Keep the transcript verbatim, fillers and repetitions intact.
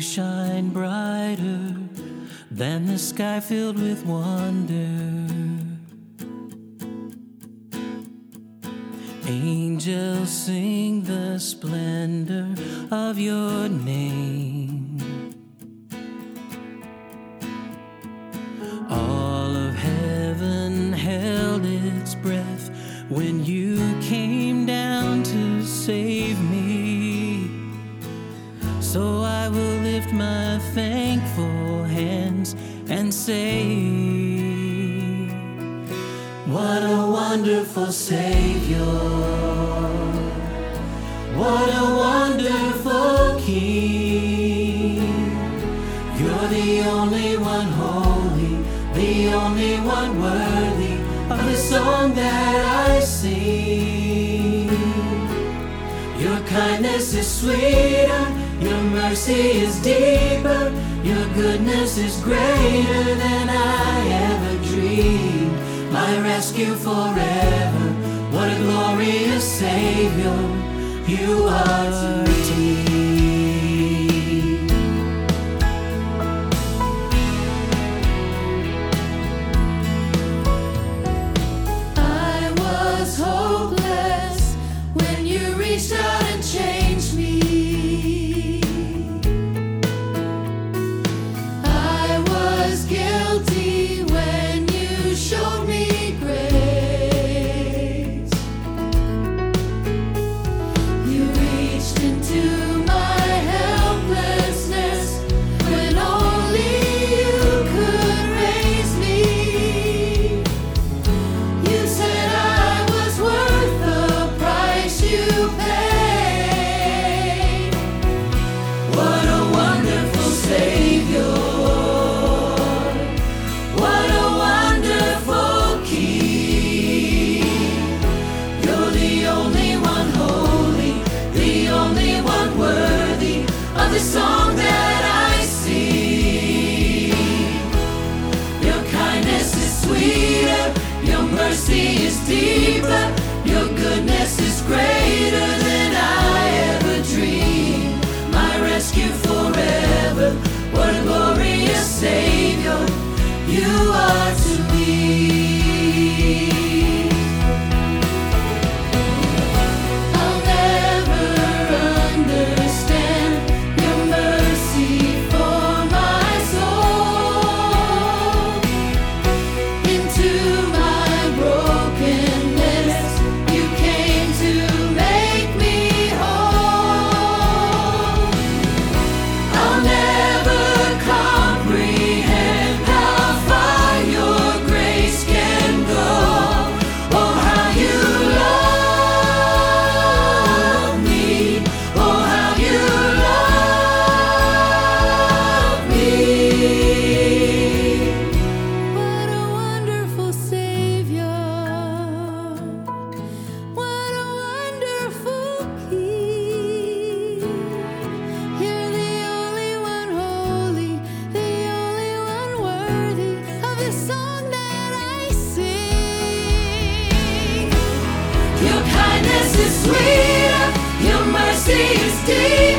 shine brighter than the sky filled with wonder. Angels sing the splendor of your name. All of heaven held its breath when you came down to save me. So I will lift my thankful hands and say, what a wonderful Savior, what a wonderful King. You're the only one holy, the only one worthy of the song that I sing. Your kindness is sweeter, your mercy is deeper, your goodness is greater than I ever dreamed. My rescue forever, what a glorious Savior you are to me. I was hopeless when you reached out and changed me. I was guilty when you showed me into my helplessness when only you could raise me. You said I was worth the price you paid. What a wonderful Savior, what a wonderful King. You're the only one holy, the only one worthy of the song that I sing. Your kindness is sweeter, your mercy is deeper, your goodness is greater than I ever dreamed. My rescue forever, what a glorious Savior you are to me. Your kindness is sweeter, your mercy is deep.